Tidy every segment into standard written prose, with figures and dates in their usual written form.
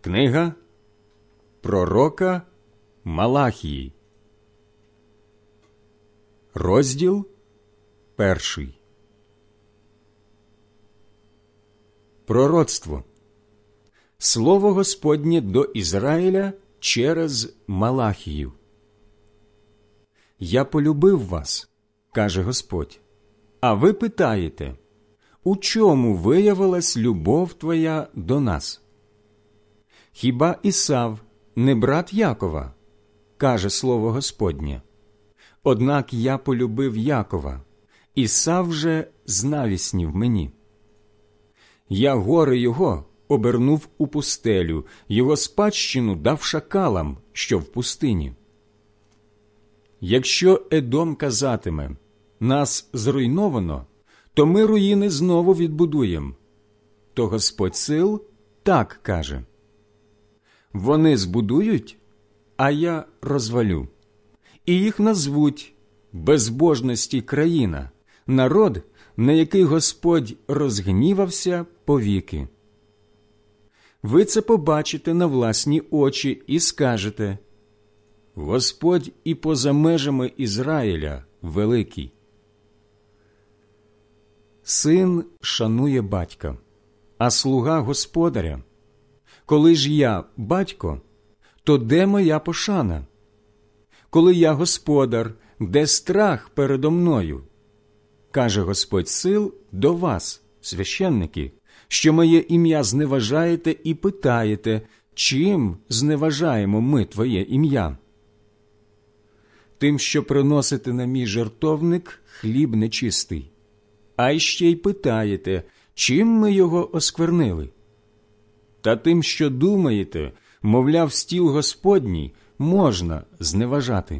Книга пророка Малахії. Розділ 1. Пророцтво. Слово Господнє до Ізраїля через Малахію. «Я полюбив вас, – каже Господь, – а ви питаєте, у чому виявилась любов твоя до нас? Хіба Ісав не брат Якова, – каже слово Господнє. Однак я полюбив Якова, Ісав же знавіснів мені. Я гори його обернув у пустелю, його спадщину дав шакалам, що в пустині. Якщо Едом казатиме, нас зруйновано, то ми руїни знову відбудуємо, то Господь сил так каже. Вони збудують, а я розвалю, і їх назвуть безбожності країна, народ, на який Господь розгнівався повіки. Ви це побачите на власні очі і скажете: Господь і поза межами Ізраїля великий. Син шанує батька, а слуга господаря. Коли ж я батько, то де моя пошана? Коли я господар, де страх передо мною? Каже Господь сил до вас, священники, що моє ім'я зневажаєте і питаєте, чим зневажаємо ми твоє ім'я? Тим, що приносите на мій жертовник хліб нечистий, а ще й питаєте, чим ми його осквернили? Та тим, що думаєте, мовляв, стіл Господній можна зневажати.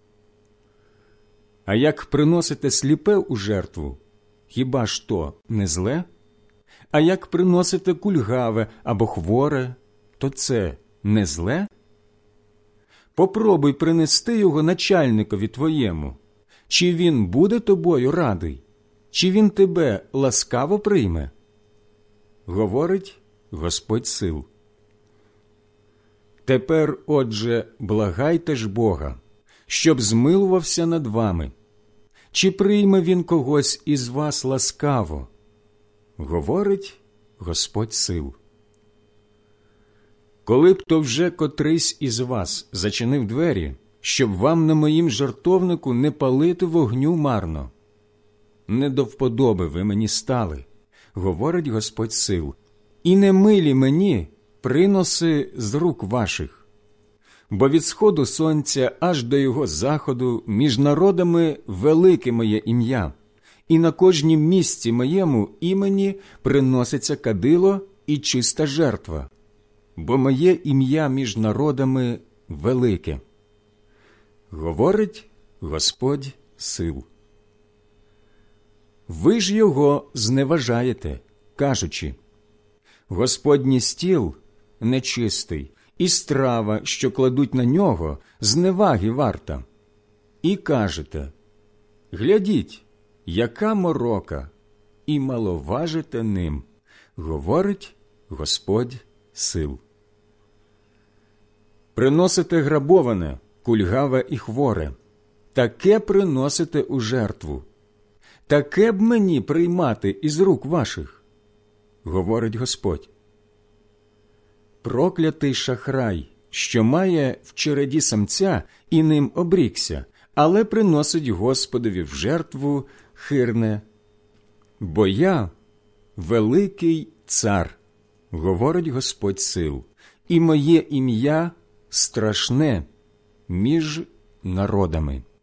А як приносите сліпе у жертву, хіба ж то не зле? А як приносите кульгаве або хворе, то це не зле? Попробуй принести його начальникові твоєму. Чи він буде тобою радий? Чи він тебе ласкаво прийме? Говорить Господь сил. Тепер, отже, благайте ж Бога, щоб змилувався над вами. Чи прийме він когось із вас ласкаво? Говорить Господь сил. Коли б то вже котрийсь із вас зачинив двері, щоб вам на моїм жертовнику не палити вогню марно. Не до вподоби ви мені стали, говорить Господь сил, і не милі мені приноси з рук ваших. Бо від сходу сонця аж до його заходу між народами велике моє ім'я, і на кожнім місці моєму імені приноситься кадило і чиста жертва, бо моє ім'я між народами велике. Говорить Господь сил. Ви ж його зневажаєте, кажучи: Господній стіл нечистий, і страва, що кладуть на нього, зневаги варта. І кажете: глядіть, яка морока, і маловажите ним, говорить Господь сил. Приносите грабоване, кульгаве і хворе, таке приносите у жертву. Таке б мені приймати із рук ваших, говорить Господь. Проклятий шахрай, що має в череді самця і ним обрікся, але приносить Господові в жертву хирне. Бо я великий цар, говорить Господь сил, і моє ім'я страшне між народами.